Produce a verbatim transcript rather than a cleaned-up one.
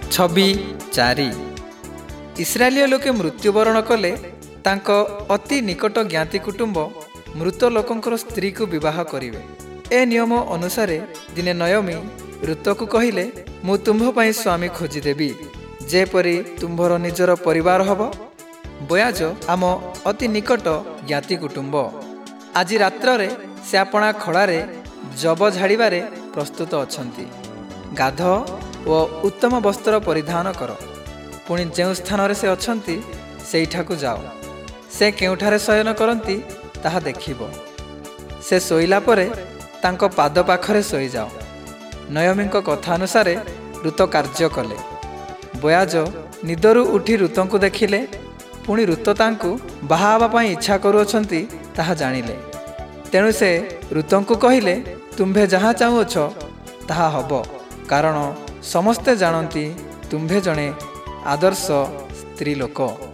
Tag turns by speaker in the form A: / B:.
A: ଛବି ଚାରି। ଇସ୍ରାଏଲୀୟ ଲୋକେ ମୃତ୍ୟୁବରଣ କଲେ ତାଙ୍କ ଅତି ନିକଟ ଜ୍ଞାତି କୁଟୁମ୍ବ ମୃତ ଲୋକଙ୍କର ସ୍ତ୍ରୀକୁ ବିବାହ କରିବେ। ଏ ନିୟମ ଅନୁସାରେ ଦିନେ ନୟମୀ ରୁତକୁ କହିଲେ, ମୁଁ ତୁମ୍ଭ ପାଇଁ ସ୍ୱାମୀ ଖୋଜିଦେବି, ଯେପରି ତୁମ୍ଭର ନିଜର ପରିବାର ହେବ। ବୋଆଜ ଆମ ଅତି ନିକଟ ଜ୍ଞାତି କୁଟୁମ୍ବ। ଆଜି ରାତ୍ରରେ ସେ ଆପଣା ଖଳାରେ ଯବ ଝାଡ଼ିବାରେ ପ୍ରସ୍ତୁତ ଅଛନ୍ତି। ଗାଧ ଓ ଉତ୍ତମ ବସ୍ତ୍ର ପରିଧାନ କର। ପୁଣି ଯେଉଁ ସ୍ଥାନରେ ସେ ଅଛନ୍ତି ସେଇଠାକୁ ଯାଅ। ସେ କେଉଁଠାରେ ଶୟନ କରନ୍ତି ତାହା ଦେଖିବ। ସେ ଶୋଇଲା ପରେ ତାଙ୍କ ପାଦ ପାଖରେ ଶୋଇଯାଅ। ନୟମୀଙ୍କ କଥା ଅନୁସାରେ ରୁତ କାର୍ଯ୍ୟ କଲେ। ବୋଆଜ ନିଦରୁ ଉଠି ରୁତଙ୍କୁ ଦେଖିଲେ। ପୁଣି ରୁତ ତାଙ୍କୁ ବାହା ହେବା ପାଇଁ ଇଚ୍ଛା କରୁଅଛନ୍ତି ତାହା ଜାଣିଲେ। ତେଣୁ ସେ ରୁତଙ୍କୁ କହିଲେ, ତୁମ୍ଭେ ଯାହା ଚାହୁଁଅଛ ତାହା ହେବ, କାରଣ ସମସ୍ତେ ଜାଣନ୍ତି ତୁମ୍ଭେ ଜଣେ ଆଦର୍ଶ ସ୍ତ୍ରୀ ଲୋକ।